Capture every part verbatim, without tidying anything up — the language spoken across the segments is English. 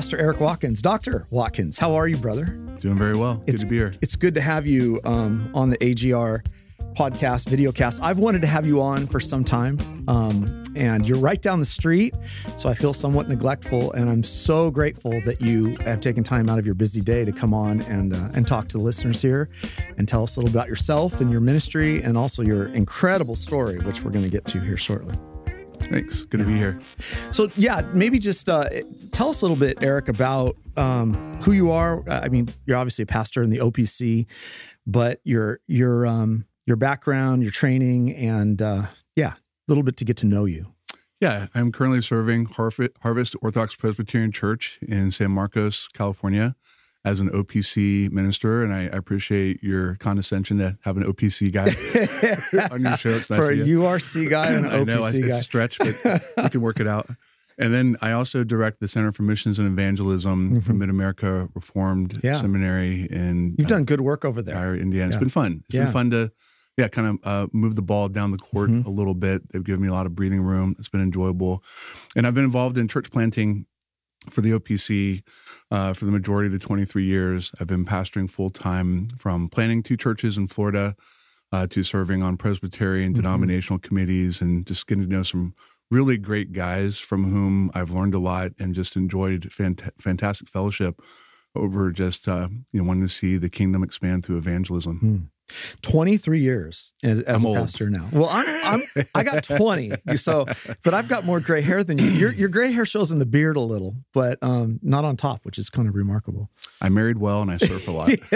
Pastor Eric Watkins. Doctor Watkins, how are you, brother? Doing very well. Good It's, to be here. It's good to have you um, on the A G R podcast, videocast. I've wanted to have you on for some time, um, and you're right down the street, so I feel somewhat neglectful, and I'm so grateful that you have taken time out of your busy day to come on and uh, and talk to the listeners here and tell us a little about yourself and your ministry and also your incredible story, which we're going to get to here shortly. Thanks. Good yeah. to be here. So yeah, maybe just uh, tell us a little bit, Eric, about um, who you are. I mean, you're obviously a pastor in the O P C, but your your um, your background, your training, and uh, yeah, a little bit to get to know you. Yeah, I'm currently serving Harvest Orthodox Presbyterian Church in San Marcos, California, as an O P C minister, and I, I appreciate your condescension to have an O P C guy on your show. It's nice for a of you. U R C guy and an I O P C know, guy. It's a stretch, but we can work it out. And then I also direct the Center for Missions and Evangelism mm-hmm. from Mid-America Reformed yeah. Seminary in You've uh, done good work over there. Tyre, Indiana. It's yeah. been fun. It's yeah. been fun to yeah, kind of uh, move the ball down the court mm-hmm. a little bit. They've given me a lot of breathing room. It's been enjoyable. And I've been involved in church planting for the O P C uh, for the majority of the twenty-three years. I've been pastoring full-time, from planning two churches in Florida uh, to serving on Presbyterian mm-hmm. denominational committees, and just getting to know some really great guys from whom I've learned a lot and just enjoyed fant- fantastic fellowship over just uh, you know wanting to see the kingdom expand through evangelism. Mm. twenty-three years as, as a old. pastor now. Well, I'm, I'm, I got twenty, so, but I've got more gray hair than you. Your, your gray hair shows in the beard a little, but um, not on top, which is kind of remarkable. I married well and I surf a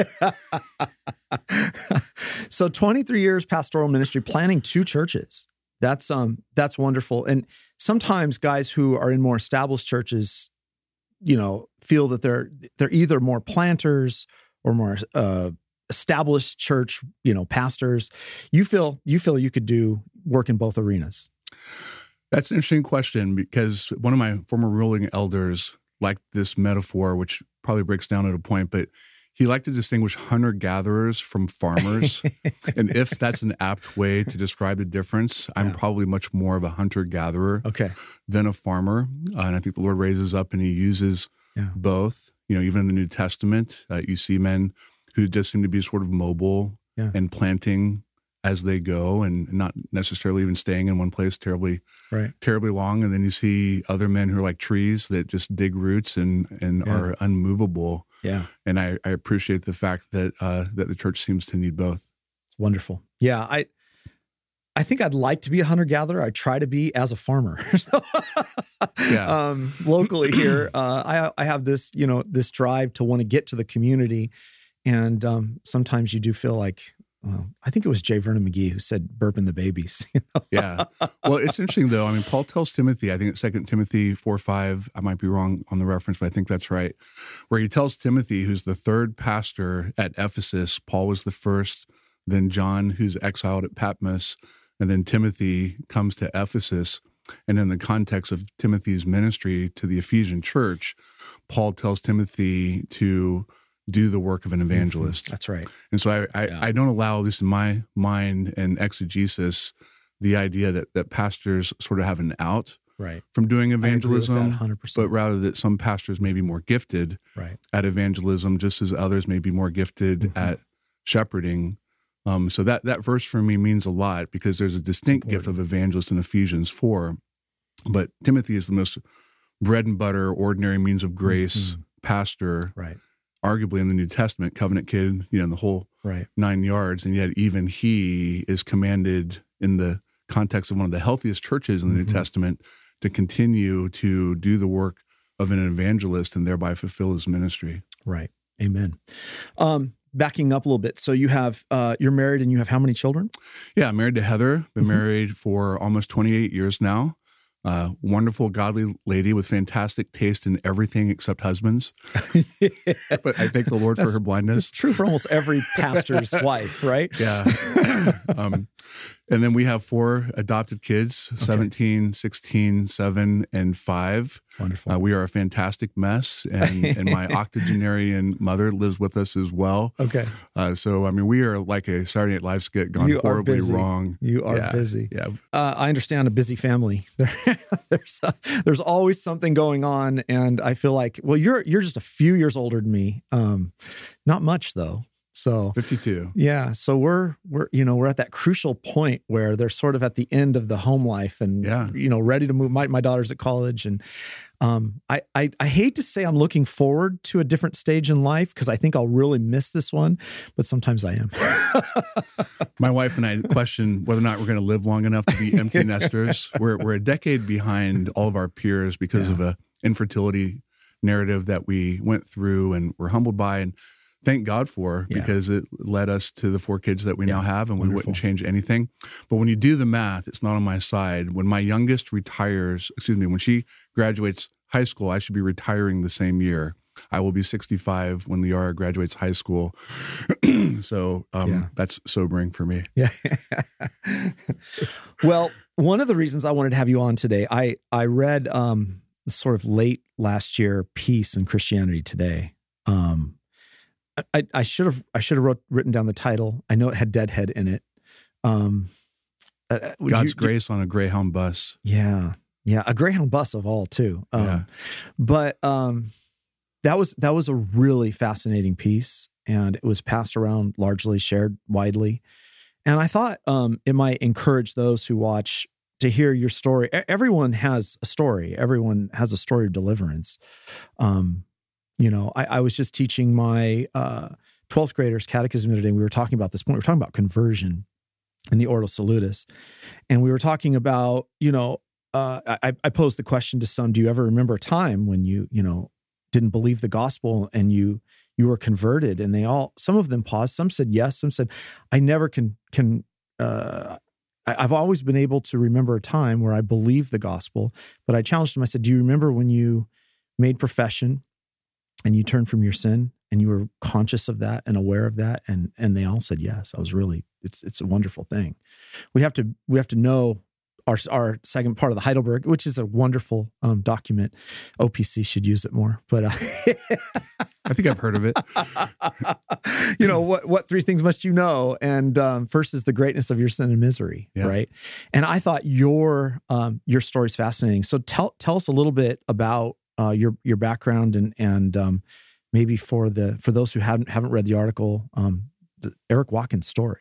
lot. So twenty-three years pastoral ministry, planning two churches. That's um, that's wonderful. And sometimes guys who are in more established churches, you know, feel that they're they're either more planters or more uh, established church, you know, pastors. You feel you feel you could do work in both arenas. That's an interesting question, because one of my former ruling elders liked this metaphor, which probably breaks down at a point, but he liked to distinguish hunter-gatherers from farmers. And if that's an apt way to describe the difference, I'm yeah. probably much more of a hunter-gatherer okay. than a farmer. Uh, and I think the Lord raises up and he uses yeah. both. You know, even in the New Testament, uh, you see men who just seem to be sort of mobile yeah. and planting as they go, and not necessarily even staying in one place terribly, right. terribly long. And then you see other men who are like trees that just dig roots and and yeah. are unmovable. Yeah, and I, I appreciate the fact that uh, that the church seems to need both. It's wonderful. Yeah, I I think I'd like to be a hunter gatherer. I try to be as a farmer. yeah. Um, locally here, uh, I I have this you know this drive to want to get to the community. And um, sometimes you do feel like, well, I think it was J. Vernon McGee who said, burping the babies. You know? Yeah. Well, it's interesting, though. I mean, Paul tells Timothy, I think it's Second Timothy four five, I might be wrong on the reference, but I think that's right, where he tells Timothy, who's the third pastor at Ephesus, Paul was the first, then John, who's exiled at Patmos, and then Timothy comes to Ephesus. And in the context of Timothy's ministry to the Ephesian church, Paul tells Timothy to do the work of an evangelist. Mm-hmm. That's right. And so I, I, yeah. I don't allow, at least in my mind and exegesis, the idea that, that pastors sort of have an out right. from doing evangelism, I agree with that one hundred percent. But rather that some pastors may be more gifted right. at evangelism, just as others may be more gifted mm-hmm. at shepherding. Um, so that, that verse for me means a lot, because there's a distinct gift of evangelist in Ephesians four, but Timothy is the most bread and butter, ordinary means of grace mm-hmm. pastor. Right. Arguably in the New Testament, covenant kid, you know, the whole right. nine yards. And yet even he is commanded in the context of one of the healthiest churches in the mm-hmm. New Testament to continue to do the work of an evangelist and thereby fulfill his ministry. Right. Amen. Um, backing up a little bit. So you have, uh, you're married and you have how many children? Yeah, I'm married to Heather. Been mm-hmm. married for almost twenty-eight years now. Uh, wonderful, godly lady with fantastic taste in everything except husbands. yeah. But I thank the Lord That's, for her blindness. It's true for almost every pastor's wife, right? Yeah. um, And then we have four adopted kids, okay. seventeen, sixteen, seven, and five. Wonderful. Uh, we are a fantastic mess. And, and my octogenarian mother lives with us as well. Okay. Uh, so, I mean, we are like a Saturday Night Live skit gone you horribly are busy. wrong. You are yeah. busy. Yeah. Uh, I understand a busy family. there's, uh, there's always something going on. And I feel like, well, you're, you're just a few years older than me. Um, not much though. So fifty-two. Yeah. So we're, we're, you know, we're at that crucial point where they're sort of at the end of the home life and, yeah. you know, ready to move. My, my daughter's at college and, um, I, I, I hate to say I'm looking forward to a different stage in life because I think I'll really miss this one, but sometimes I am. My wife and I question whether or not we're going to live long enough to be empty nesters. We're, we're a decade behind all of our peers because yeah. of a infertility narrative that we went through and were humbled by. And thank God for, yeah. because it led us to the four kids that we yeah. now have, and Wonderful. We wouldn't change anything. But when you do the math, it's not on my side. When my youngest retires, excuse me, when she graduates high school, I should be retiring the same year. I will be sixty-five when Liara graduates high school. so um, yeah. that's sobering for me. Yeah. Well, one of the reasons I wanted to have you on today, I, I read um, sort of late last year piece in Christianity Today. Um, I, I should have I should have wrote, written down the title. I know it had Deadhead in it. Um, uh, God's you, Grace on a Greyhound Bus. Yeah, yeah, a Greyhound bus of all too. Um, yeah. But um, that was that was a really fascinating piece, and it was passed around, largely shared widely. And I thought um, it might encourage those who watch to hear your story. Everyone has a story. Everyone has a story of deliverance. Um, You know, I, I was just teaching my uh, twelfth graders catechism today. We were talking about this point. We were talking about conversion in the Ordo Salutis. And we were talking about, you know, uh, I, I posed the question to some, do you ever remember a time when you, you know, didn't believe the gospel and you you were converted? And they all, some of them paused. Some said yes. Some said, I never can, can uh, I, I've always been able to remember a time where I believed the gospel. But I challenged them. I said, do you remember when you made profession and you turned from your sin and you were conscious of that and aware of that? And, and they all said, yes. I was really, it's, it's a wonderful thing. We have to, we have to know our, our second part of the Heidelberg, which is a wonderful um, document. O P C should use it more, but uh, I think I've heard of it. You know, what, what three things must you know? And um, first is the greatness of your sin and misery. Yeah. Right. And I thought your, um, your story is fascinating. So tell, tell us a little bit about Uh, your your background and and um, maybe for the for those who haven't haven't read the article, um, the Eric Watkins' story.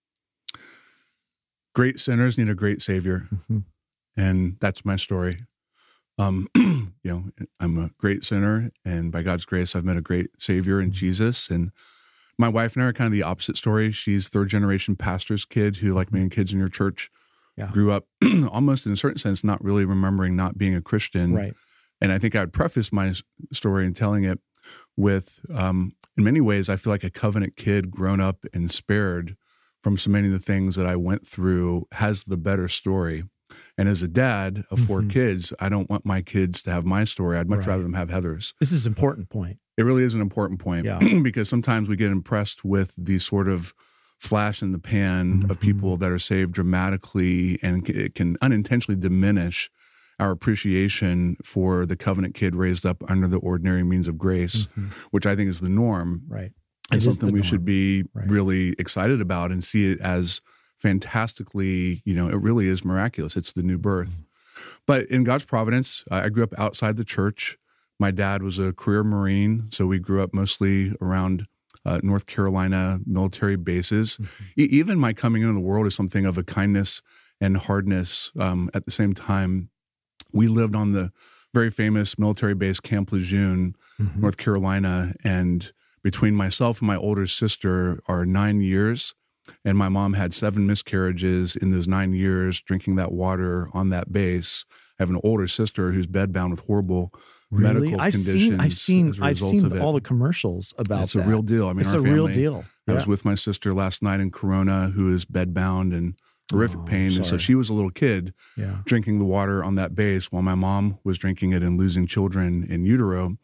Great sinners need a great Savior, mm-hmm. and that's my story. Um, you know, I'm a great sinner, and by God's grace, I've met a great Savior in Jesus. And my wife and I are kind of the opposite story. She's third generation pastor's kid who, like many kids in your church, yeah. grew up almost in a certain sense not really remembering not being a Christian. Right. And I think I would preface my story in telling it with, um, in many ways, I feel like a covenant kid grown up and spared from so many of the things that I went through has the better story. And as a dad of four mm-hmm. kids, I don't want my kids to have my story. I'd much right. rather them have Heather's. This is an important point. It really is an important point yeah. because sometimes we get impressed with the sort of flash in the pan mm-hmm. of people that are saved dramatically, and it can unintentionally diminish our appreciation for the covenant kid raised up under the ordinary means of grace, mm-hmm. which I think is the norm. Right. It's something we norm. should be right. really excited about and see it as fantastically, you know, it really is miraculous. It's the new birth. Mm-hmm. But in God's providence, I grew up outside the church. My dad was a career Marine, so we grew up mostly around uh, North Carolina military bases. Mm-hmm. E- even my coming into the world is something of a kindness and hardness um, at the same time. We lived on the very famous military base Camp Lejeune, mm-hmm. North Carolina, and between myself and my older sister are nine years, and my mom had seven miscarriages in those nine years drinking that water on that base. I have an older sister who's bedbound with horrible really? medical I've conditions. Seen, I've seen, as a I've result seen of it. all the commercials about it's that. It's a real deal. I mean, it's our a family, real deal. I yeah. was with my sister last night in Corona, who is bedbound and horrific oh, pain. And so she was a little kid yeah. drinking the water on that base while my mom was drinking it and losing children in utero.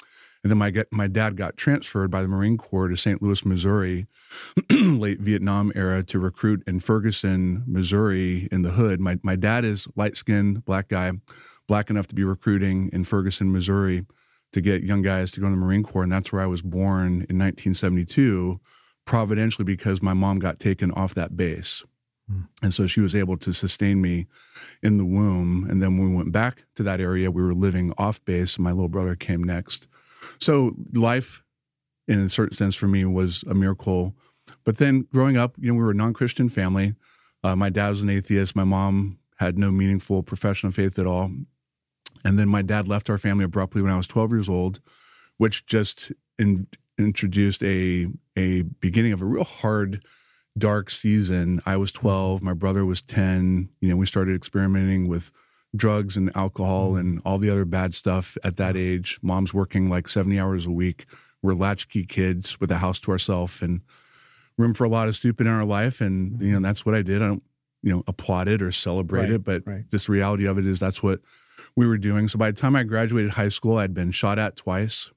And then my get, my dad got transferred by the Marine Corps to Saint Louis, Missouri, late Vietnam era, to recruit in Ferguson, Missouri, in the hood. My my dad is light-skinned, black guy, black enough to be recruiting in Ferguson, Missouri, to get young guys to go in the Marine Corps. And that's where I was born in nineteen seventy-two, providentially because my mom got taken off that base. Mm. And so she was able to sustain me in the womb. And then when we went back to that area, we were living off base, and my little brother came next. So life, in a certain sense for me, was a miracle. But then growing up, you know, we were a non-Christian family. Uh, my dad was an atheist. My mom had no meaningful profession of faith at all. And then my dad left our family abruptly when I was twelve years old, which just in, introduced a a beginning of a real hard, dark season. I was twelve. My brother was ten. You know, we started experimenting with drugs and alcohol and all the other bad stuff at that age. Mom's working like seventy hours a week. We're latchkey kids with a house to ourselves and room for a lot of stupid in our life. And, you know, that's what I did. I don't, you know, applaud it or celebrate right, it, but right. just the reality of it is that's what we were doing. So by the time I graduated high school, I'd been shot at twice.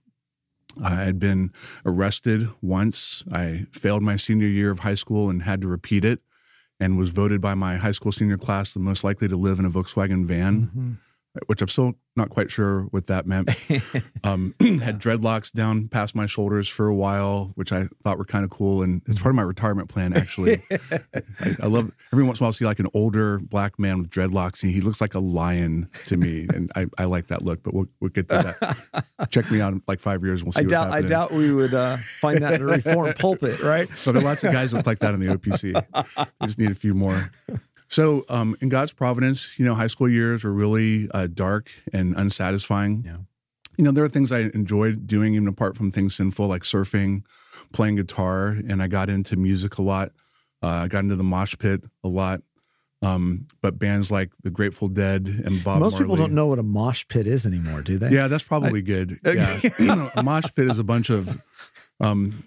I had been arrested once. I failed my senior year of high school and had to repeat it, and was voted by my high school senior class the most likely to live in a Volkswagen van, mm-hmm. which I'm still not quite sure what that meant. um, had dreadlocks down past my shoulders for a while, which I thought were kind of cool. And it's part of my retirement plan, actually. I, I love, every once in a while, I'll see like an older black man with dreadlocks, and he looks like a lion to me. And I, I like that look, but we'll, we'll get to that. Check me out in like five years. We'll see I what's doubt, happening. I doubt we would uh, find that in a Reformed pulpit, right? So there are lots of guys that look like that in the O P C. I just need a few more. So um, in God's providence, you know, high school years were really uh, dark and unsatisfying. Yeah. You know, there are things I enjoyed doing, even apart from things sinful, like surfing, playing guitar, and I got into music a lot. Uh, I got into the mosh pit a lot. Um, but bands like the Grateful Dead and Bob Most Marley. people don't know what a mosh pit is anymore, do they? Yeah, that's probably I, good. Yeah. A mosh pit is a bunch of um,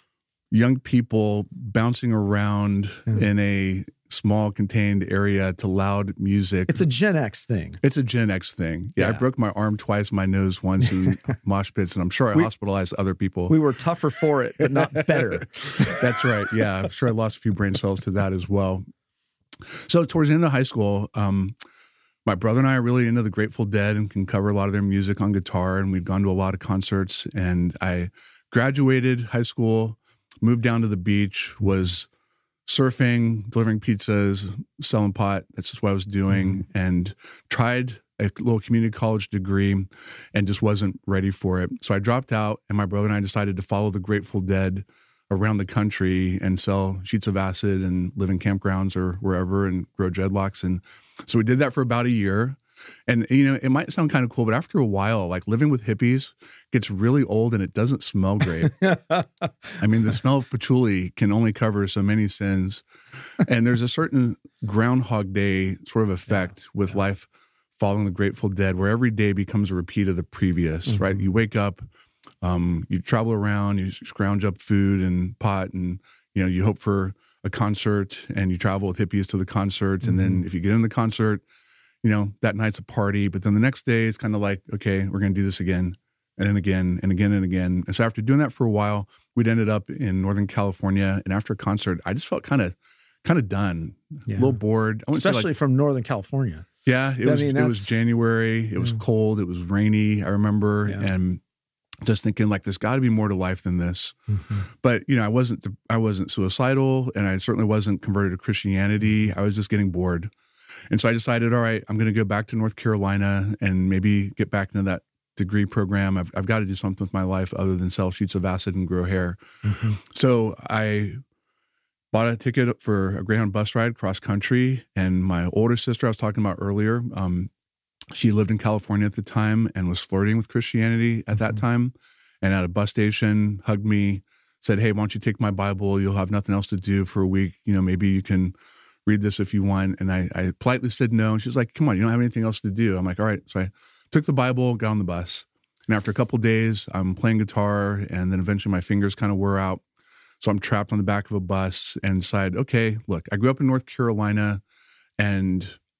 young people bouncing around yeah. in a small contained area to loud music. It's a Gen X thing. It's a Gen X thing. Yeah, yeah. I broke my arm twice, my nose once in mosh pits, and I'm sure I we, hospitalized other people. We were tougher for it, but not better. That's right. Yeah, I'm sure I lost a few brain cells to that as well. So towards the end of high school, um, my brother and I are really into the Grateful Dead and can cover a lot of their music on guitar, and we'd gone to a lot of concerts. And I graduated high school, moved down to the beach, was surfing, delivering pizzas, selling pot. That's just what I was doing, mm-hmm. and tried a little community college degree and just wasn't ready for it. So I dropped out, and my brother and I decided to follow the Grateful Dead around the country and sell sheets of acid and live in campgrounds or wherever and grow dreadlocks. And so we did that for about a year. And, you know, it might sound kind of cool, but after a while, like living with hippies gets really old and it doesn't smell great. I mean, the smell of patchouli can only cover so many sins. And there's a certain Groundhog Day sort of effect yeah, with yeah. life following the Grateful Dead, where every day becomes a repeat of the previous, mm-hmm. right? You wake up, um, you travel around, you scrounge up food and pot, and, you know, you hope for a concert and you travel with hippies to the concert. Mm-hmm. And then if you get in the concert, you know, that night's a party, but then the next day it's kind of like, okay, we're going to do this again and then again and again and again. And so after doing that for a while, we'd ended up in Northern California. And after a concert, I just felt kind of, kind of done, yeah. a little bored. I Especially like, from Northern California. Yeah. It I was, mean, it was January. It was yeah. cold. It was rainy. I remember. Yeah. And just thinking like, there's got to be more to life than this. Mm-hmm. But, you know, I wasn't, I wasn't suicidal, and I certainly wasn't converted to Christianity. I was just getting bored. And so I decided, all right, I'm going to go back to North Carolina and maybe get back into that degree program. I've, I've got to do something with my life other than sell sheets of acid and grow hair. Mm-hmm. So I bought a ticket for a Greyhound bus ride cross country. And my older sister I was talking about earlier, um, she lived in California at the time and was flirting with Christianity at mm-hmm. that time. And at a bus station, hugged me, said, hey, why don't you take my Bible? You'll have nothing else to do for a week. You know, maybe you can read this if you want. And I, I politely said no. And she was like, come on, you don't have anything else to do. I'm like, all right. So I took the Bible, got on the bus. And after a couple of days, I'm playing guitar, and then eventually my fingers kind of wore out. So I'm trapped on the back of a bus and decide, okay, look, I grew up in North Carolina, and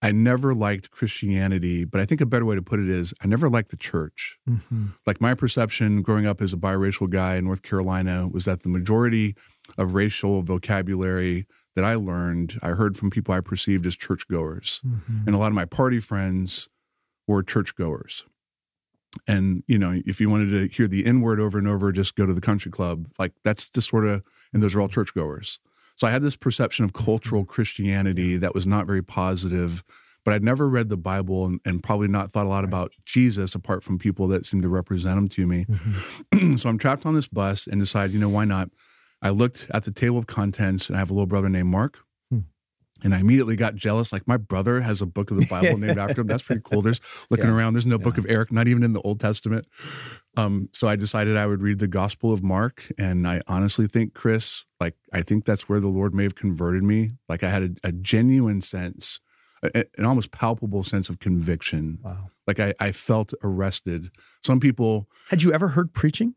I never liked Christianity, but I think a better way to put it is I never liked the church. Mm-hmm. Like my perception growing up as a biracial guy in North Carolina was that the majority of racial vocabulary that I learned, I heard from people I perceived as churchgoers. Mm-hmm. And a lot of my party friends were churchgoers. And, you know, if you wanted to hear the N word over and over, just go to the country club. Like that's just sort of, and those are all churchgoers. So I had this perception of cultural Christianity that was not very positive, but I'd never read the Bible and, and probably not thought a lot about Jesus apart from people that seemed to represent him to me. Mm-hmm. So I'm trapped on this bus and decide, you know, why not? I looked at the table of contents and I have a little brother named Mark. Hmm. And I immediately got jealous. Like my brother has a book of the Bible named after him. That's pretty cool. There's looking yeah. around. There's no yeah. book of Eric, not even in the Old Testament. Um, so I decided I would read the Gospel of Mark. And I honestly think, Chris, like, I think that's where the Lord may have converted me. Like I had a, a genuine sense, a, an almost palpable sense of conviction. Wow. Like I, I felt arrested. Some people. Had you ever heard preaching?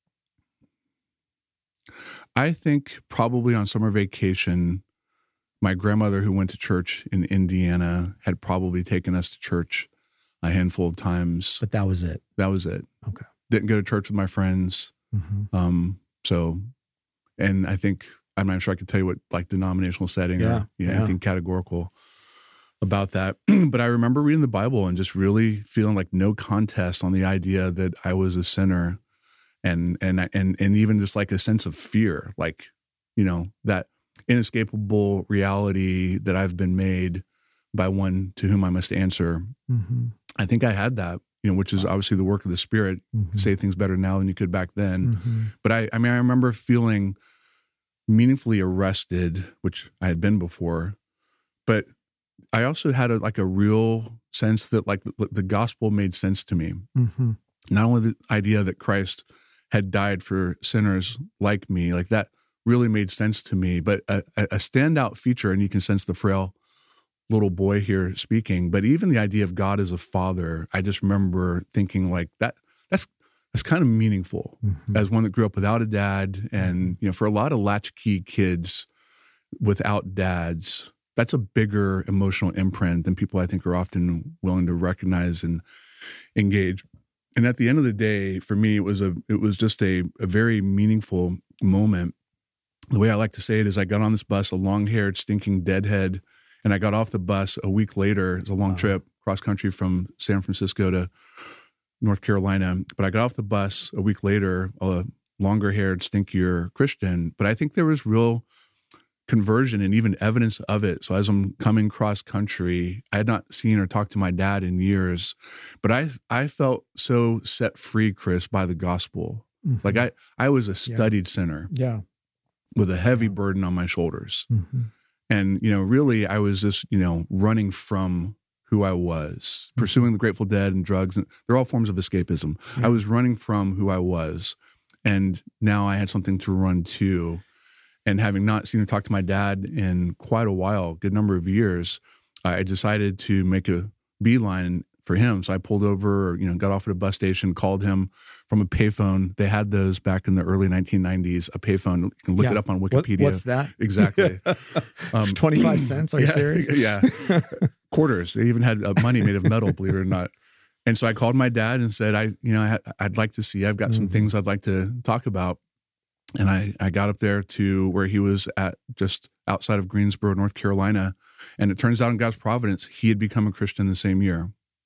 I think probably on summer vacation, my grandmother who went to church in Indiana had probably taken us to church a handful of times. But that was it. That was it. Okay. Didn't go to church with my friends. Mm-hmm. Um, so, and I think, I'm not sure I could tell you what like denominational setting yeah. or you know, yeah. anything categorical about that. But I remember reading the Bible and just really feeling like no contest on the idea that I was a sinner. And, and, and, and even just like a sense of fear, like, you know, that inescapable reality that I've been made by one to whom I must answer. Mm-hmm. I think I had that, you know, which is obviously the work of the Spirit. Mm-hmm. Say things better now than you could back then. Mm-hmm. But I, I mean, I remember feeling meaningfully arrested, which I had been before, but I also had a, like a real sense that like the, the gospel made sense to me. Mm-hmm. Not only the idea that Christ had died for sinners like me, like that really made sense to me, but a, a standout feature, and you can sense the frail little boy here speaking, but even the idea of God as a father, I just remember thinking like that, that's, that's kind of meaningful mm-hmm. as one that grew up without a dad. And, you know, for a lot of latchkey kids without dads, that's a bigger emotional imprint than people I think are often willing to recognize and engage. And at the end of the day, for me, it was a it was just a, a very meaningful moment. The way I like to say it is I got on this bus, a long-haired, stinking deadhead, and I got off the bus a week later. It's a long wow. trip, cross-country from San Francisco to North Carolina. But I got off the bus a week later, a longer-haired, stinkier Christian. But I think there was real conversion and even evidence of it. So as I'm coming cross country, I had not seen or talked to my dad in years, but I I felt so set free, Chris, by the gospel. Mm-hmm. Like I I was a studied yeah. sinner, yeah, with a heavy burden on my shoulders, mm-hmm. and you know, really, I was just you know running from who I was, mm-hmm. pursuing the Grateful Dead and drugs, and they're all forms of escapism. Yeah. I was running from who I was, and now I had something to run to. And having not seen or talked to my dad in quite a while, good number of years, I decided to make a beeline for him. So I pulled over, you know, got off at a bus station, called him from a payphone. They had those back in the early nineteen nineties, a payphone. You can look yeah. it up on Wikipedia. What, what's that? Exactly. um, twenty-five cents? Are you yeah, serious? Yeah. Quarters. They even had uh, money made of metal, believe it or not. And so I called my dad and said, I, you know, I, I'd like to see, I've got mm-hmm. some things I'd like to talk about. And I, I got up there to where he was at, just outside of Greensboro, North Carolina. And it turns out in God's providence, he had become a Christian the same year.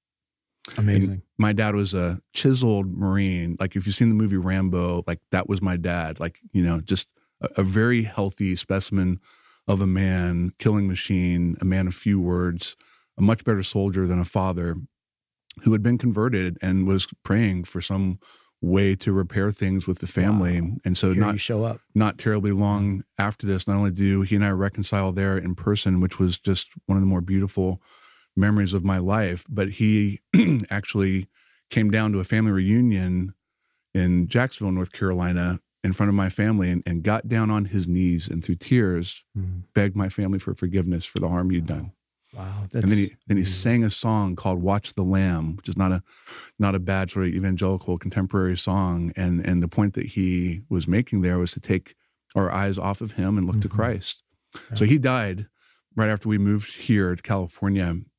Amazing. And my dad was a chiseled Marine. Like if you've seen the movie Rambo, like that was my dad. Like, you know, just a, a very healthy specimen of a man, killing machine, a man of few words, a much better soldier than a father, who had been converted and was praying for some way to repair things with the family. Wow. And so Here not you show up. Not terribly long after this, not only do he and I reconcile there in person, which was just one of the more beautiful memories of my life, but he actually came down to a family reunion in Jacksonville, North Carolina, in front of my family and, and got down on his knees and through tears mm. begged my family for forgiveness for the harm you'd done. Wow. That's, and then he then he sang a song called "Watch the Lamb," which is not a not a bad sort of evangelical contemporary song. And and the point that he was making there was to take our eyes off of him and look mm-hmm. to Christ. Yeah. So he died right after we moved here to California.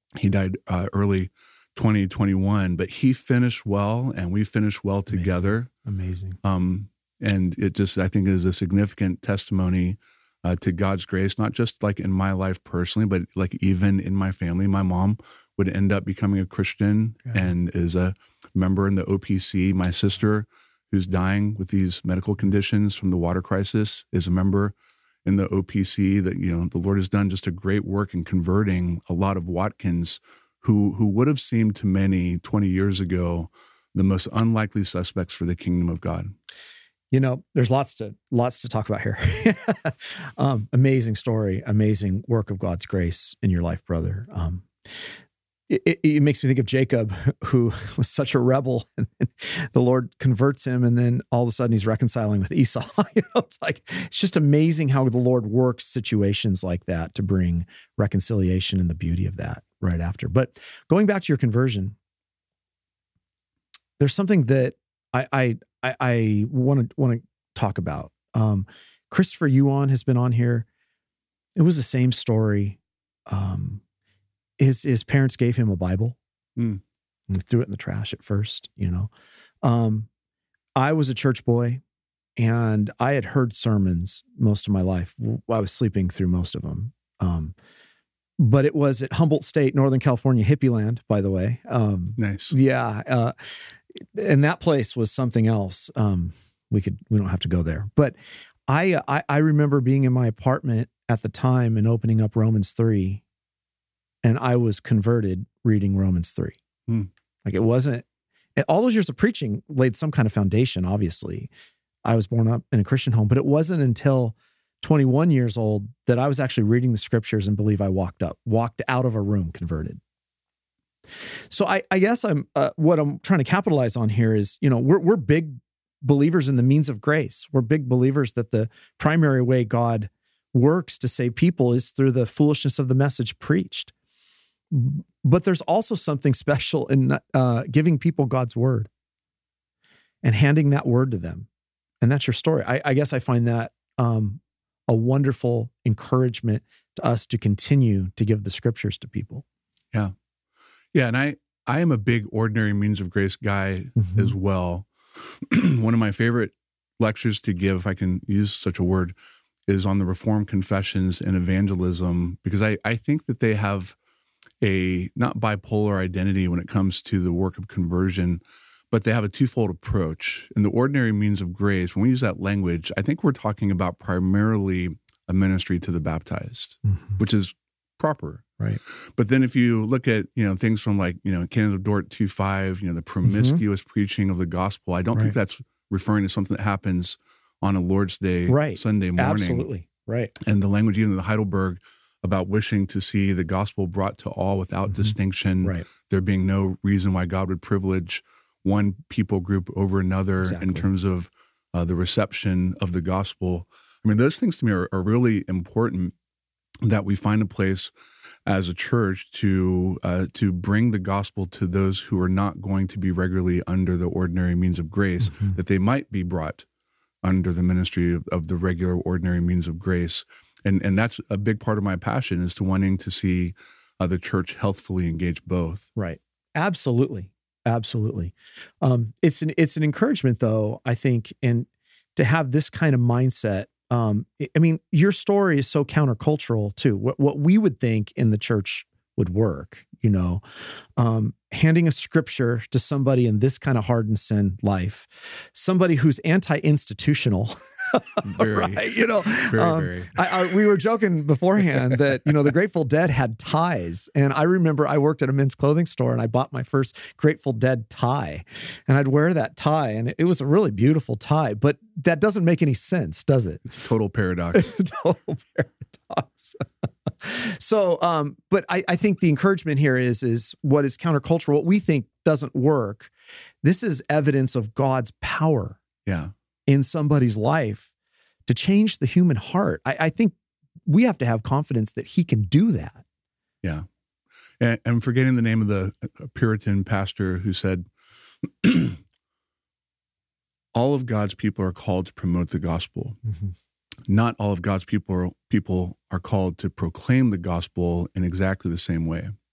He died uh, early twenty twenty-one, but he finished well, and we finished well Amazing. together. Amazing. Um, and it just, I think, is a significant testimony uh, to God's grace, not just like in my life personally, but like even in my family. My mom would end up becoming a Christian Okay. and is a member in the O P C. My sister, who's dying with these medical conditions from the water crisis, is a member in the O P C. That, you know, the Lord has done just a great work in converting a lot of Watkins who who would have seemed to many twenty years ago the most unlikely suspects for the kingdom of God. You know, there's lots to lots to talk about here. um, amazing story, amazing work of God's grace in your life, brother. Um, it, it, it makes me think of Jacob, who was such a rebel, and the Lord converts him, and then all of a sudden he's reconciling with Esau. You know, it's like it's just amazing how the Lord works situations like that to bring reconciliation and the beauty of that right after. But going back to your conversion, there's something that I I I, I want to want to talk about. Um, Christopher Yuan has been on here. It was the same story. Um, his his parents gave him a Bible Mm. and threw it in the trash at first. You know, um, I was a church boy, and I had heard sermons most of my life. I was sleeping through most of them. Um, but it was at Humboldt State, Northern California, hippie land, by the way. Um, Nice. yeah. Uh, and that place was something else. Um, we could, we don't have to go there, but I, I, I remember being in my apartment at the time and opening up Romans three, and I was converted reading Romans three. Hmm. Like it wasn't, and all those years of preaching laid some kind of foundation. Obviously, I was born up in a Christian home, but it wasn't until twenty-one years old that I was actually reading the scriptures and believe I walked up, walked out of a room converted. So I, I guess I'm uh, what I'm trying to capitalize on here is, you know, we're we're big believers in the means of grace. We're big believers that the primary way God works to save people is through the foolishness of the message preached. But there's also something special in uh, giving people God's word and handing that word to them, and that's your story. I, I guess I find that um, a wonderful encouragement to us to continue to give the scriptures to people. Yeah. Yeah. And I, I am a big ordinary means of grace guy Mhm. as well. One of my favorite lectures to give, if I can use such a word, is on the Reformed confessions and evangelism, because I, I think that they have a not bipolar identity when it comes to the work of conversion, but they have a twofold approach. In the ordinary means of grace, when we use that language, I think we're talking about primarily a ministry to the baptized, Mm-hmm. which is proper. Right. But then if you look at, you know, things from like, you know, Canada Dort two five, you know, the promiscuous preaching of the gospel, I don't think Right. that's referring to something that happens on a Lord's Day, Right. Sunday morning. Absolutely. Right. And the language even in the Heidelberg about wishing to see the gospel brought to all without Mhm. distinction, Right. there being no reason why God would privilege one people group over another Exactly. in terms of uh, the reception of the gospel. I mean, those things to me are, are really important, that we find a place as a church to uh, to bring the gospel to those who are not going to be regularly under the ordinary means of grace, Mhm. that they might be brought under the ministry of, of the regular ordinary means of grace. And and that's a big part of my passion, is to wanting to see uh, the church healthfully engage both. Right. Absolutely. Absolutely. Um, it's an it's an encouragement, though, I think, and to have this kind of mindset. Um, I mean, your story is so countercultural too. What what we would think in the church would work, you know, um, handing a scripture to somebody in this kind of hardened sin life, somebody who's anti-institutional. Very, right, you know, very, um, very. I, I, we were joking beforehand that, you know, the Grateful Dead had ties. And I remember I worked at a men's clothing store and I bought my first Grateful Dead tie, and I'd wear that tie, and it was a really beautiful tie, but that doesn't make any sense, does it? It's a total paradox. Total paradox. So, um, but I, I think the encouragement here is, is what is countercultural, what we think doesn't work. This is evidence of God's power Yeah. in somebody's life to change the human heart. I, I think we have to have confidence that he can do that. Yeah. And I'm forgetting the name of the Puritan pastor who said, all of God's people are called to promote the gospel. Mm-hmm. Not all of God's people are, people are called to proclaim the gospel in exactly the same way.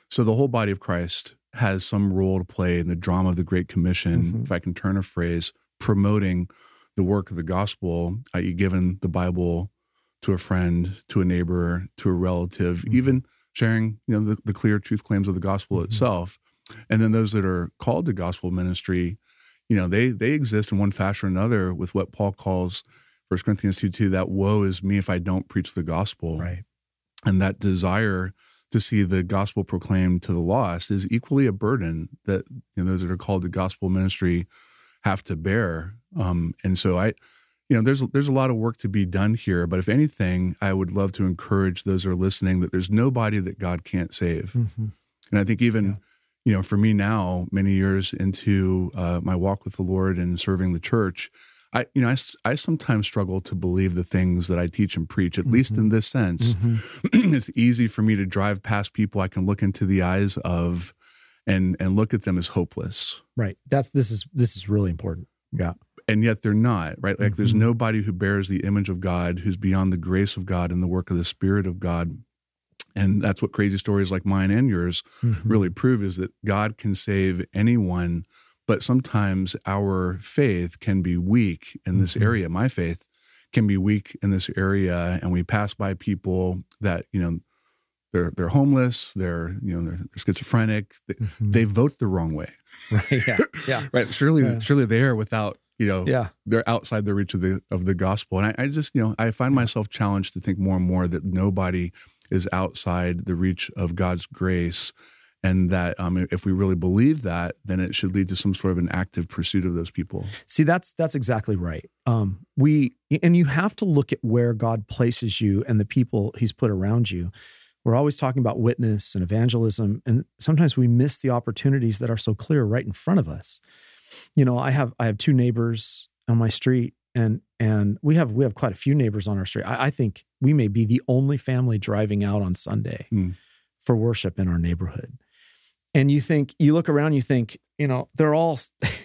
So the whole body of Christ has some role to play in the drama of the Great Commission, mm-hmm. if I can turn a phrase, promoting the work of the gospel, that is giving the Bible to a friend, to a neighbor, to a relative, mm-hmm. even sharing, you know, the, the clear truth claims of the gospel mm-hmm. itself. And then those that are called to gospel ministry, you know, they they exist in one fashion or another with what Paul calls, First Corinthians two two, that woe is me if I don't preach the gospel. Right. And that desire to see the gospel proclaimed to the lost is equally a burden that, you know, those that are called to gospel ministry have to bear. Um, and so I, you know, there's there's a lot of work to be done here. But if anything, I would love to encourage those who are listening that there's nobody that God can't save. Mm-hmm. And I think even, yeah. you know, for me now, many years into uh, my walk with the Lord and serving the church, I, you know, I, I sometimes struggle to believe the things that I teach and preach, at mm-hmm. least in this sense. Mm-hmm. It's easy for me to drive past people I can look into the eyes of and and look at them as hopeless. Right. That's this is this is really important. Yeah. And yet they're not, right? Like mm-hmm. there's nobody who bears the image of God, who's beyond the grace of God and the work of the Spirit of God. And that's what crazy stories like mine and yours mm-hmm. really prove, is that God can save anyone. But sometimes our faith can be weak in this mm-hmm. area. My faith can be weak in this area, and we pass by people that, you know, they're they're homeless, they're you know they're, they're schizophrenic, they, mm-hmm. they vote the wrong way, right? Yeah, yeah, right. Surely, yeah. surely they are without, you know, yeah. they're outside the reach of the of the gospel. And I, I just, you know, I find myself challenged to think more and more that nobody is outside the reach of God's grace. And that um, if we really believe that, then it should lead to some sort of an active pursuit of those people. See, that's that's exactly right. Um, we and you have to look at where God places you and the people He's put around you. We're always talking about witness and evangelism, and sometimes we miss the opportunities that are so clear right in front of us. You know, I have I have two neighbors on my street, and and we have we have quite a few neighbors on our street. I, I think we may be the only family driving out on Sunday mm. for worship in our neighborhood. And you think, you look around, you think, you know, they're all,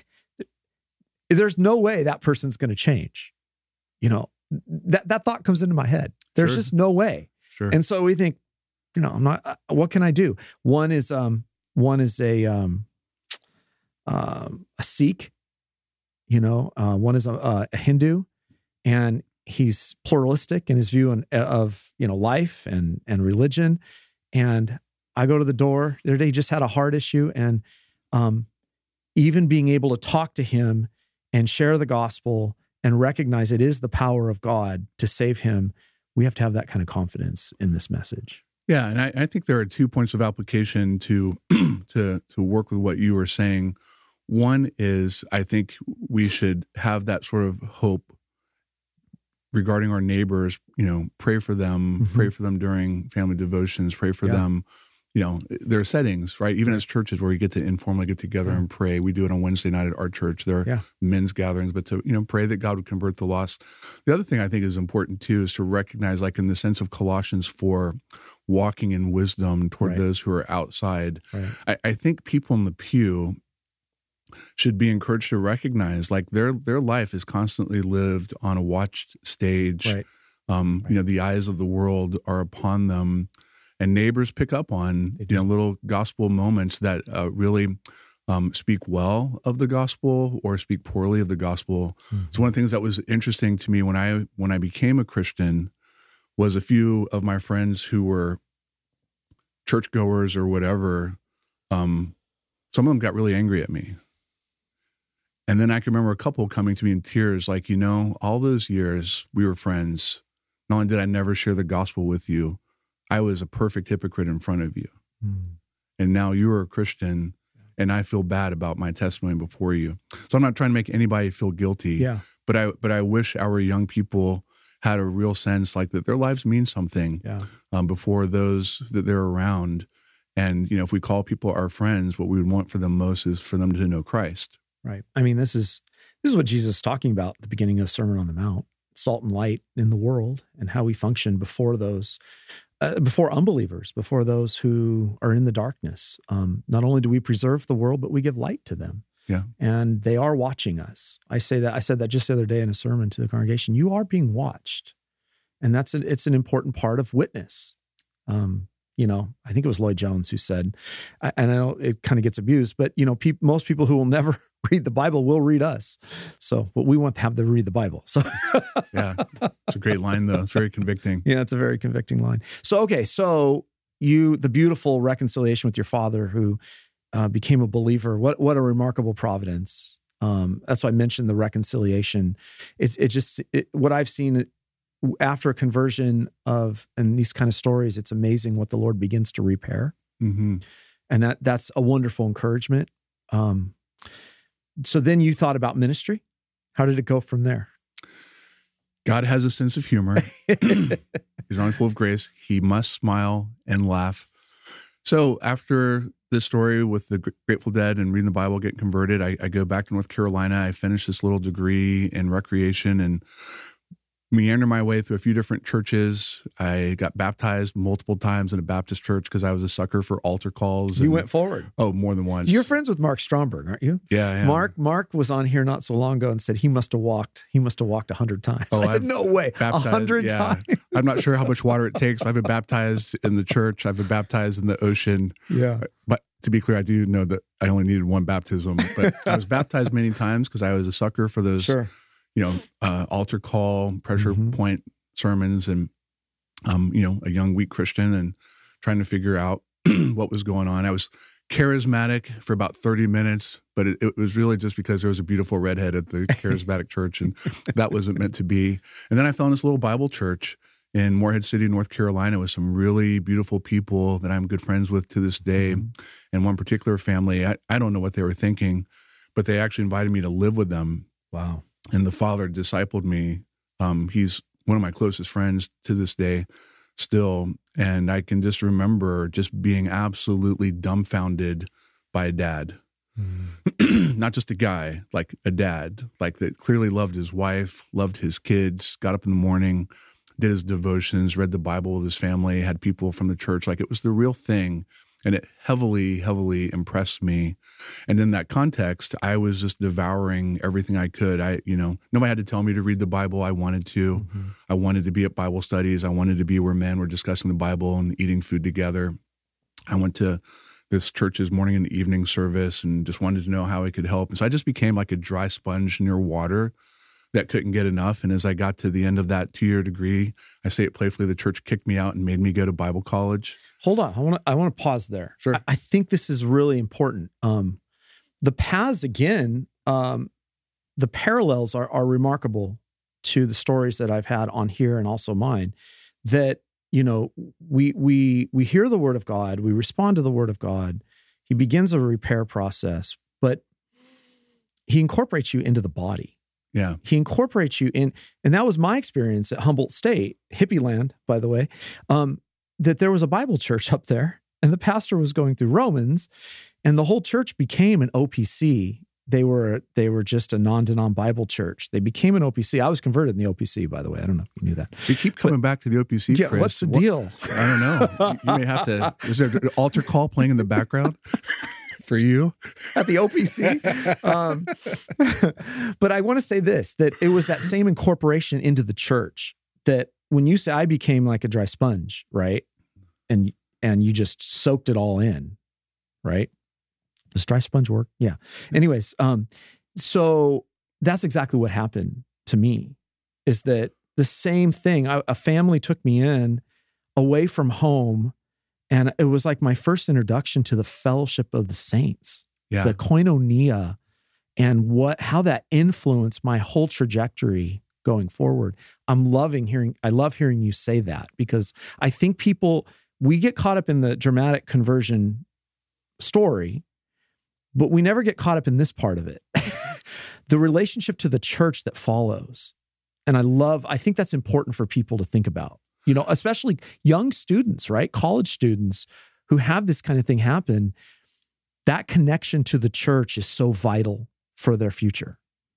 there's no way that person's going to change. You know, that, that thought comes into my head. There's sure. just no way. Sure. And so we think, you know, I'm not, what can I do? One is, um, one is a, um, um, a Sikh, you know, uh, one is a, a Hindu, and he's pluralistic in his view on, of, you know, life and, and religion. And I go to the door. The other day, he just had a heart issue, and um, even being able to talk to him and share the gospel and recognize it is the power of God to save him, we have to have that kind of confidence in this message. Yeah, and I, I think there are two points of application to to to work with what you were saying. One is, I think we should have that sort of hope regarding our neighbors. You know, pray for them, mm-hmm. pray for them during family devotions, pray for yeah. them. You know, there are settings, right? Even as churches where we get to informally get together yeah. and pray. We do it on Wednesday night at our church. There are yeah. men's gatherings, but to, you know, pray that God would convert the lost. The other thing I think is important too is to recognize, like in the sense of Colossians four, walking in wisdom toward right. those who are outside. Right. I, I think people in the pew should be encouraged to recognize, like their their life is constantly lived on a watched stage. Right. Um, right. You know, the eyes of the world are upon them. And neighbors pick up on, you know, little gospel moments that uh, really um, speak well of the gospel or speak poorly of the gospel. Mm-hmm. So one of the things that was interesting to me when I when I became a Christian was a few of my friends who were churchgoers or whatever. Um, some of them got really angry at me. And then I can remember a couple coming to me in tears, like, you know, all those years we were friends. Not only did I never share the gospel with you, I was a perfect hypocrite in front of you. Mm. And now you're a Christian, and I feel bad about my testimony before you. So I'm not trying to make anybody feel guilty, yeah. but I but I wish our young people had a real sense like that their lives mean something yeah. um, before those that they're around. And, you know, if we call people our friends, what we would want for them most is for them to know Christ. Right. I mean, this is this is what Jesus is talking about at the beginning of the Sermon on the Mount, salt and light in the world, and how we function before those Uh, before unbelievers, before those who are in the darkness. Um, not only do we preserve the world, but we give light to them. Yeah. And they are watching us. I say that, I said that just the other day in a sermon to the congregation. You are being watched. And that's, a, it's an important part of witness. Um, you know, I think it was Lloyd Jones who said, and I know it kind of gets abused, but, you know, pe- most people who will never read the Bible will read us. So, but we want to have them read the Bible. So, yeah, it's a great line, though. It's very convicting. Yeah, it's a very convicting line. So, okay, so you, the beautiful reconciliation with your father who uh, became a believer. What what a remarkable providence. Um, that's why I mentioned the reconciliation. It's it just it, what I've seen after a conversion of and these kind of stories. It's amazing what the Lord begins to repair, mm-hmm. and that that's a wonderful encouragement. Um, so then you thought about ministry. How did it go from there? God has a sense of humor. He's only full of grace. He must smile and laugh. So after this story with the Grateful Dead and reading the Bible, getting converted, I, I go back to North Carolina. I finished this little degree in recreation and meander my way through a few different churches. I got baptized multiple times in a Baptist church because I was a sucker for altar calls. You and, went forward. Oh, more than once. You're friends with Mark Stromberg, aren't you? Yeah, yeah. Mark Mark was on here not so long ago and said he must have walked. He must have walked a hundred times. Oh, I said, I've no way, a hundred yeah. times. I'm not sure how much water it takes. I've been baptized in the church. I've been baptized in the ocean. Yeah. But to be clear, I do know that I only needed one baptism. But I was baptized many times because I was a sucker for those, Sure. you know, uh, altar call, pressure Mhm. point sermons, and um, you know, a young weak Christian and trying to figure out what was going on. I was charismatic for about thirty minutes, but it, it was really just because there was a beautiful redhead at the charismatic church, and that wasn't meant to be. And then I found this little Bible church in Morehead City, North Carolina, with some really beautiful people that I'm good friends with to this day. Mhm. And one particular family, I, I don't know what they were thinking, but they actually invited me to live with them. Wow. And the father discipled me. Um, he's one of my closest friends to this day still. And I can just remember just being absolutely dumbfounded by a dad. Mm. Not just a guy, like a dad, like that clearly loved his wife, loved his kids, got up in the morning, did his devotions, read the Bible with his family, had people from the church. Like it was the real thing. And it heavily, heavily impressed me. And in that context, I was just devouring everything I could. I, you know, nobody had to tell me to read the Bible. I wanted to. Mm-hmm. I wanted to be at Bible studies. I wanted to be where men were discussing the Bible and eating food together. I went to this church's morning and evening service and just wanted to know how I could help. And so I just became like a dry sponge near water that couldn't get enough. And as I got to the end of that two-year degree, I say it playfully, the church kicked me out and made me go to Bible college. Hold on. I want to I want to pause there. Sure. I, I think this is really important. Um, the paths, again, um, the parallels are, are remarkable to the stories that I've had on here and also mine, that, you know, we we we hear the word of God, we respond to the word of God. He begins a repair process, but he incorporates you into the body. Yeah. He incorporates you in, and that was my experience at Humboldt State, hippie land, by the way, um, that there was a Bible church up there and the pastor was going through Romans and the whole church became an O P C. They were, they were just a non-denom Bible church. They became an O P C. I was converted in the O P C, by the way. I don't know if you knew that. We keep coming but, back to the O P C, yeah, Chris. what's the what, deal? I don't know. You, you may have to, is there an altar call playing in the background? For you at the O P C. Um, but I want to say this, that it was that same incorporation into the church that when you say I became like a dry sponge, right? And, and you just soaked it all in, right? Does dry sponge work? Yeah. Anyways, um, so that's exactly what happened to me, is that the same thing. I, a family took me in away from home. And it was like my first introduction to the fellowship of the saints, yeah. the koinonia, and what how that influenced my whole trajectory going forward. I'm loving hearing, I love hearing you say that, because I think people, we get caught up in the dramatic conversion story, but we never get caught up in this part of it, the relationship to the church that follows. And I love, I think that's important for people to think about. You know, especially young students, right? College students who have this kind of thing happen, that connection to the church is so vital for their future.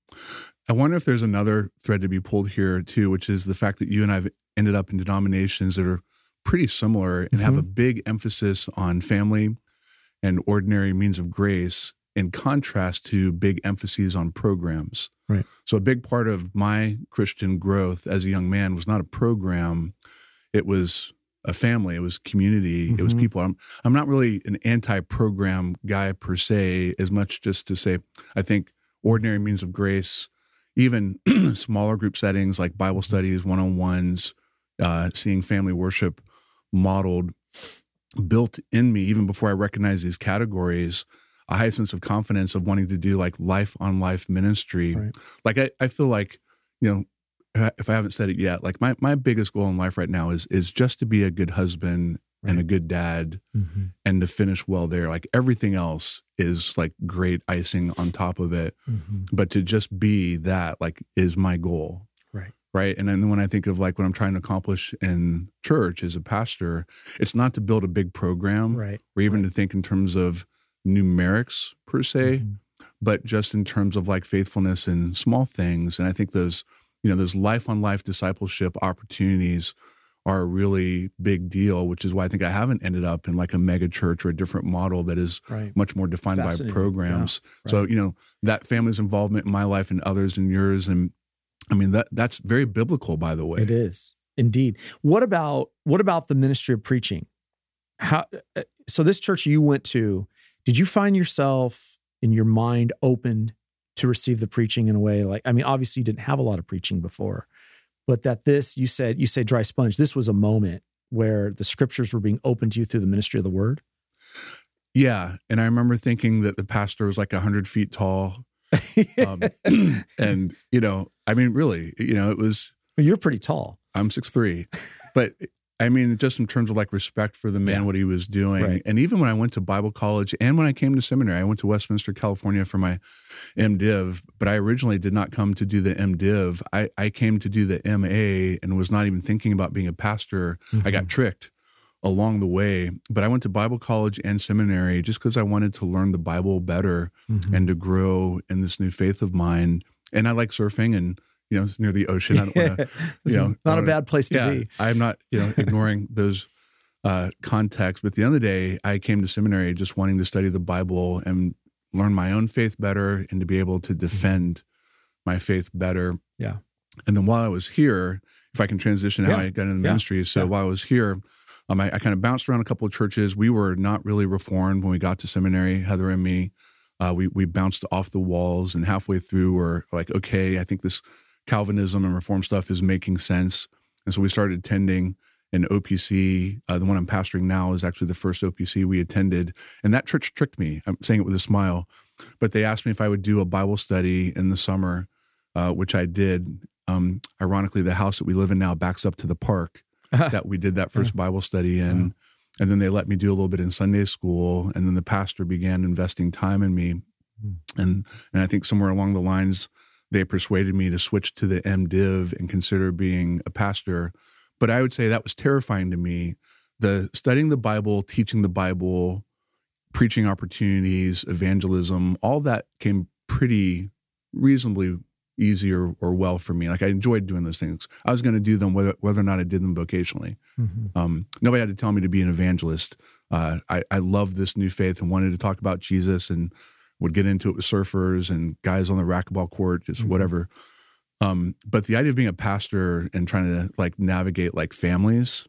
I wonder if there's another thread to be pulled here too, which is the fact that you and I've ended up in denominations that are pretty similar and mm-hmm. have a big emphasis on family and ordinary means of grace, in contrast to big emphases on programs. Right. So a big part of my Christian growth as a young man was not a program. It was a family. It was community. Mm-hmm. It was people. I'm I'm not really an anti-program guy per se, as much just to say I think ordinary means of grace, even smaller group settings like Bible studies, one-on-ones, uh, seeing family worship modeled, built in me even before I recognized these categories, a high sense of confidence of wanting to do like life on life ministry. Right. Like I, I feel like, you know, if I haven't said it yet, like my, my biggest goal in life right now is, is just to be a good husband right. and a good dad mm-hmm. and to finish well there. Like everything else is like great icing on top of it. Mm-hmm. But to just be that like is my goal. Right. Right. And then when I think of like what I'm trying to accomplish in church as a pastor, it's not to build a big program right. or even right. to think in terms of numerics per se, mm-hmm. but just in terms of like faithfulness in small things. And I think those, you know, those life on life discipleship opportunities are a really big deal, which is why I think I haven't ended up in like a mega church or a different model that is right. much more defined by programs. Yeah, right. So, you know, that family's involvement in my life and others and yours. And I mean, that that's very biblical, by the way. It is indeed. What about, what about the ministry of preaching? How, so this church you went to, did you find yourself in your mind opened to receive the preaching in a way like, I mean, obviously you didn't have a lot of preaching before, but that this, you said, you say dry sponge, this was a moment where the scriptures were being opened to you through the ministry of the word? Yeah. And I remember thinking that the pastor was like a hundred feet tall. um, and, you know, I mean, really, you know, it was. Well, you're pretty tall. I'm six three, but I mean, just in terms of like respect for the man, yeah. what he was doing. Right. And even when I went to Bible college and when I came to seminary, I went to Westminster, California for my MDiv, but I originally did not come to do the MDiv. I, I came to do the M A and was not even thinking about being a pastor. Mm-hmm. I got tricked along the way, but I went to Bible college and seminary just because I wanted to learn the Bible better mm-hmm. and to grow in this new faith of mine. And I like surfing and, you know, it's near the ocean. I don't want to, you know, not a wanna, bad place to yeah, be. I'm not, you know, ignoring those uh, contexts. But at the end of the day, I came to seminary just wanting to study the Bible and learn my own faith better and to be able to defend mm-hmm. my faith better. Yeah. And then while I was here, if I can transition how yeah. I got into the yeah. ministry. So yeah. while I was here, um, I, I kind of bounced around a couple of churches. We were not really reformed when we got to seminary, Heather and me. Uh, we we bounced off the walls, and halfway through we're like, okay, I think this Calvinism and Reform stuff is making sense. And so we started attending an O P C. Uh, the one I'm pastoring now is actually the first O P C we attended. And that church tricked me. I'm saying it with a smile. But they asked me if I would do a Bible study in the summer, uh, which I did. Um, ironically, the house that we live in now backs up to the park that we did that first Bible study in. Wow. And then they let me do a little bit in Sunday school. And then the pastor began investing time in me. Mm. And and I think somewhere along the lines, they persuaded me to switch to the MDiv and consider being a pastor. But I would say that was terrifying to me. The studying the Bible, teaching the Bible, preaching opportunities, evangelism, all that came pretty reasonably easy or, or well for me. Like I enjoyed doing those things. I was going to do them whether, whether or not I did them vocationally. Mm-hmm. Um, nobody had to tell me to be an evangelist. Uh, I, I loved this new faith and wanted to talk about Jesus and would get into it with surfers and guys on the racquetball court, just mm-hmm. whatever. Um, but the idea of being a pastor and trying to like navigate like families,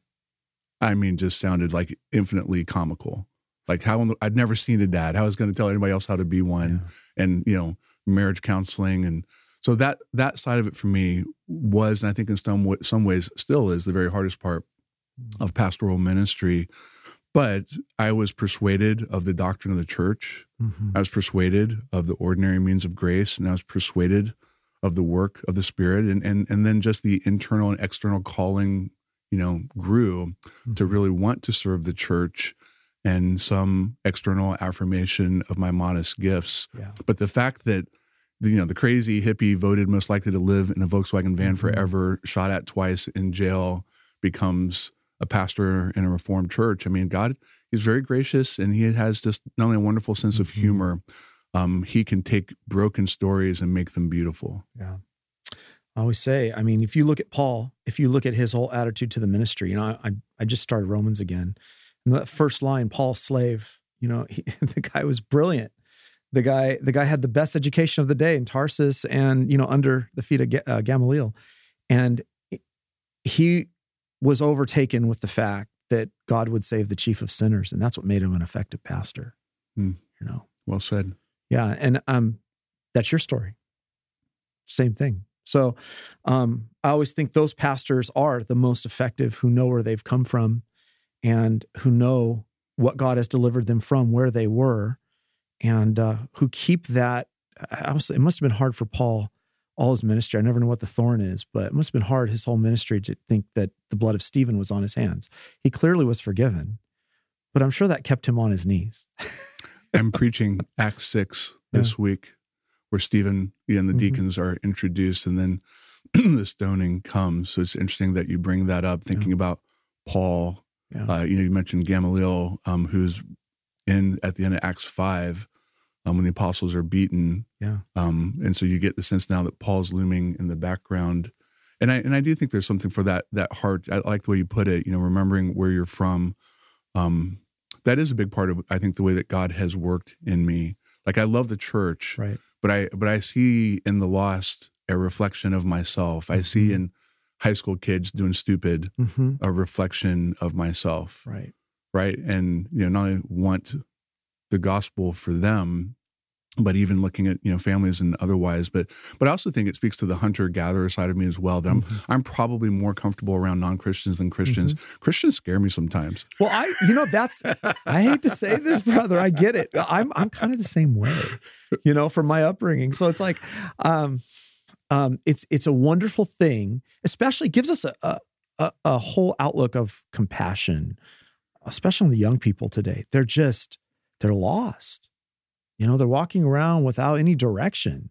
I mean, just sounded like infinitely comical. Like how I'd never seen a dad. How I was going to tell anybody else how to be one, yeah. and you know, marriage counseling, and so that that side of it for me was, and I think in some some ways still is, the very hardest part of pastoral ministry. But I was persuaded of the doctrine of the church. Mm-hmm. I was persuaded of the ordinary means of grace, and I was persuaded of the work of the Spirit, and and and then just the internal and external calling, you know, grew mm-hmm. to really want to serve the church, and some external affirmation of my modest gifts. Yeah. But the fact that the, you know, the crazy hippie voted most likely to live in a Volkswagen van mm-hmm. forever, shot at twice in jail, becomes a pastor in a Reformed church. I mean, God, he's very gracious, and he has just not only a wonderful sense mm-hmm. of humor, um, he can take broken stories and make them beautiful. Yeah. I always say, I mean, if you look at Paul, if you look at his whole attitude to the ministry, you know, I I just started Romans again. And that first line, Paul, slave, you know, he, the guy was brilliant. The guy, the guy had the best education of the day in Tarsus and, you know, under the feet of uh, Gamaliel. And he was overtaken with the fact that God would save the chief of sinners, and that's what made him an effective pastor. Hmm. You know, well said. Yeah, and um, that's your story. Same thing. So, um, I always think those pastors are the most effective, who know where they've come from, and who know what God has delivered them from, where they were, and uh, who keep that. I was, it must have been hard for Paul, all his ministry. I never know what the thorn is, but it must have been hard his whole ministry to think that the blood of Stephen was on his hands. He clearly was forgiven, but I'm sure that kept him on his knees. I'm preaching Acts six this yeah. week, where Stephen and the mm-hmm. deacons are introduced, and then the stoning comes. So it's interesting that you bring that up, thinking yeah. about Paul. Yeah. Uh, you know, you mentioned Gamaliel, um, who's in at the end of Acts five, um, when the apostles are beaten. Yeah. Um, and so you get the sense now that Paul's looming in the background. And I and I do think there's something for that that heart. I like the way you put it, you know, remembering where you're from. Um, that is a big part of, I think, the way that God has worked in me. Like, I love the church, right. but I but I see in the lost a reflection of myself. I mm-hmm. see in high school kids doing stupid mm-hmm. a reflection of myself. Right. Right. And, you know, not only want the gospel for them, but even looking at, you know, families and otherwise. But but I also think it speaks to the hunter-gatherer side of me as well, that I'm mm-hmm. I'm probably more comfortable around non-Christians than Christians. Mm-hmm. Christians scare me sometimes. Well, I, you know, that's, I hate to say this, brother, I get it. I'm I'm kind of the same way, you know, from my upbringing. So it's like, um, um, it's it's a wonderful thing, especially gives us a, a, a whole outlook of compassion, especially on the young people today. They're just, they're lost. You know, they're walking around without any direction.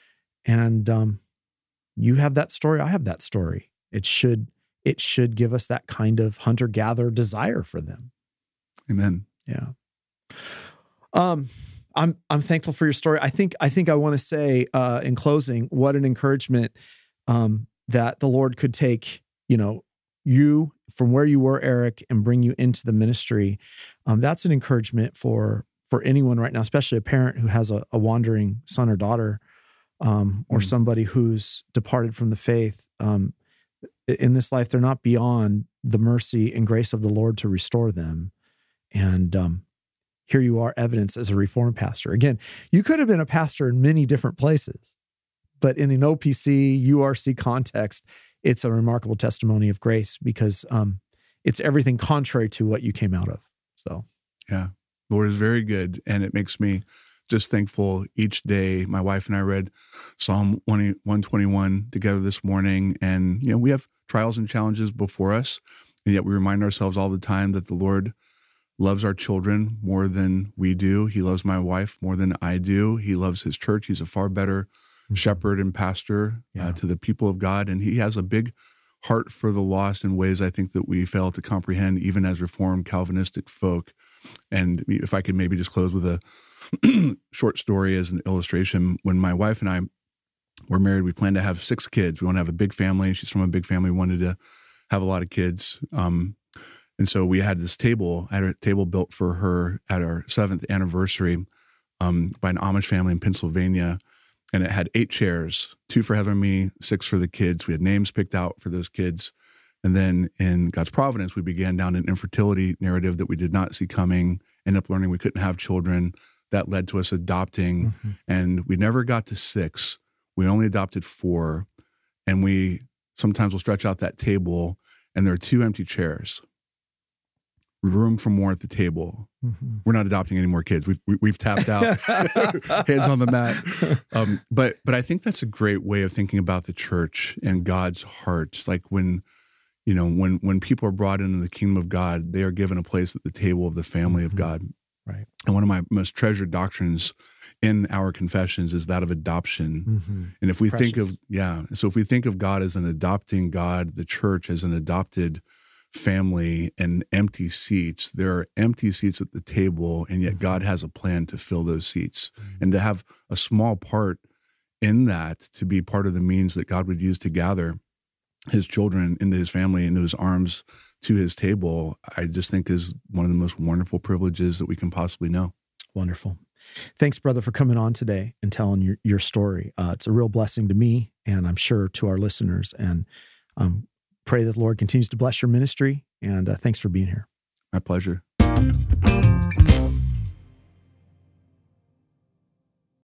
And um, you have that story. I have that story. It should, it should give us that kind of hunter-gatherer desire for them. Amen. Yeah. Um, I'm, I'm thankful for your story. I think, I think I want to say uh, in closing, what an encouragement um, that the Lord could take, you know, you from where you were, Eric, and bring you into the ministry. Um, that's an encouragement for for anyone right now, especially a parent who has a, a wandering son or daughter, um, or mm. somebody who's departed from the faith. Um, in this life, they're not beyond the mercy and grace of the Lord to restore them. And um, here you are, evidence as a Reformed pastor. Again, you could have been a pastor in many different places, but in an O P C, U R C context, it's a remarkable testimony of grace, because um, it's everything contrary to what you came out of. So, yeah. Lord is very good, and it makes me just thankful each day. My wife and I read Psalm one twenty-one together this morning, and, you know, we have trials and challenges before us, and yet we remind ourselves all the time that the Lord loves our children more than we do. He loves my wife more than I do. He loves his church. He's a far better mm-hmm. shepherd and pastor yeah. uh, to the people of God, and he has a big heart for the lost in ways I think that we fail to comprehend, even as Reformed Calvinistic folk. And if I could maybe just close with a short story as an illustration. When my wife and I were married, we planned to have six kids. We want to have a big family. She's from a big family. We wanted to have a lot of kids. Um, and so we had this table, I had a table built for her at our seventh anniversary um, by an Amish family in Pennsylvania. And it had eight chairs, two for Heather and me, six for the kids. We had names picked out for those kids. And then in God's providence, we began down an infertility narrative that we did not see coming, ended up learning we couldn't have children. That led to us adopting. Mm-hmm. And we never got to six. We only adopted four. And we sometimes will stretch out that table, and there are two empty chairs. Room for more at the table. Mm-hmm. We're not adopting any more kids. We've, we, we've tapped out. Hands on the mat. Um, but but I think that's a great way of thinking about the church and God's heart. Like when... You know, when when people are brought into the kingdom of God, they are given a place at the table of the family mm-hmm. of God. Right. And one of my most treasured doctrines in our confessions is that of adoption. Mm-hmm. And if we Precious. think of, yeah, so if we think of God as an adopting God, the church as an adopted family and empty seats, there are empty seats at the table, and yet mm-hmm. God has a plan to fill those seats. Mm-hmm. And to have a small part in that, to be part of the means that God would use to gather his children into his family, into his arms, to his table, I just think is one of the most wonderful privileges that we can possibly know. Wonderful. Thanks, brother, for coming on today and telling your, your story. Uh, it's a real blessing to me, and I'm sure to our listeners. And um, pray that the Lord continues to bless your ministry And uh, thanks for being here. My pleasure.